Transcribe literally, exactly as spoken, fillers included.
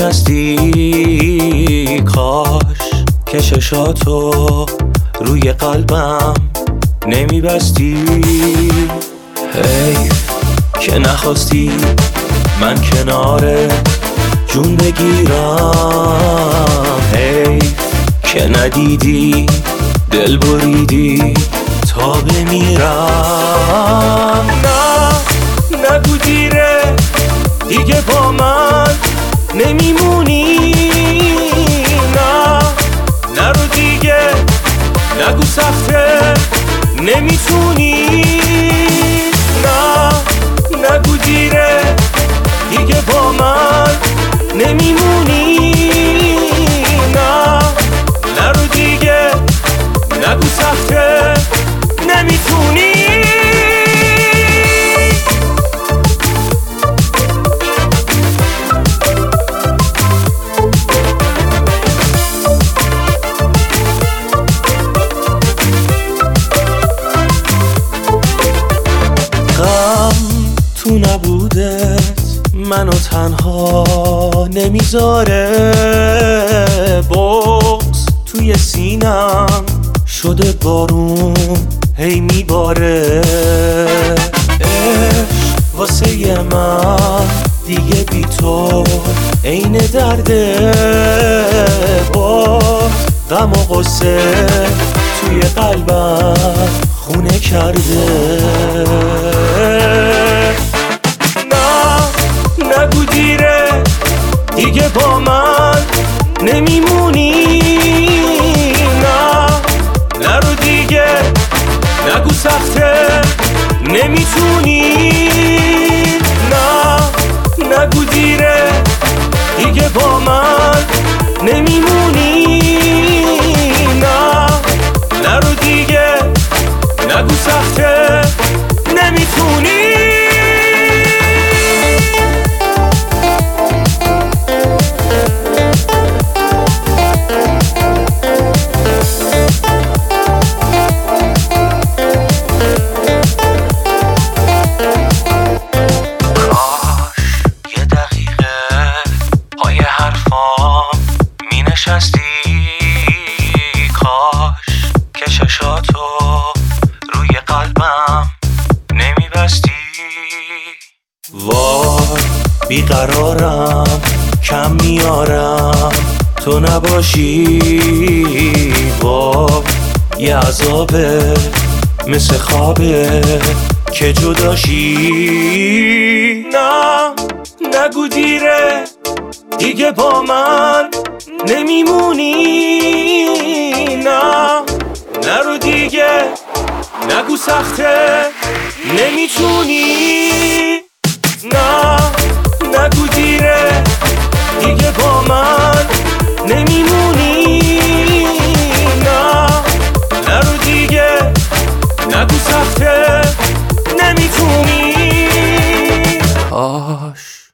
نشستی کاش کششاتو روی قلبم نمیبستی. حیف که نخواستی من کنار جون بگیرم، حیف که ندیدی دل بریدی تا بمیرم. نه نگو دیره دیگه با من نمیمونی، نه نرو دیگه نگو سخته نمیتونی، نه نگو دیره دیگه با من نمیمونی، نه نرو دیگه نگو سخته نمیتونی. تو نبودت منو تنها نمیذاره، بغض توی سینم شده بارون هی میباره. عشق واسه من دیگه بی تو عین درده، باز غم و غصه توی قلبم خونه کرده. نگو دیره دیگه با من نمیمونی، نه نرو دیگه نگو سخته نمیتونی، نه نگو دیره دیگه با من نمیمونی، نه نرو دیگه نگو سخته نمیتونی. کاش کششاتو روی قلبم نمیبستی. وای بیقرارم کم میارم تو نباشی، وای یه عذابه مثل خوابه که جداشی. نه نگو دیره دیگه با من نمیمونی، نه نرو دیگه نگو سخته نمیتونی، نه نگو دیره دیگه با من نمیمونی، نه نرو دیگه نگو سخته نمیتونی. آش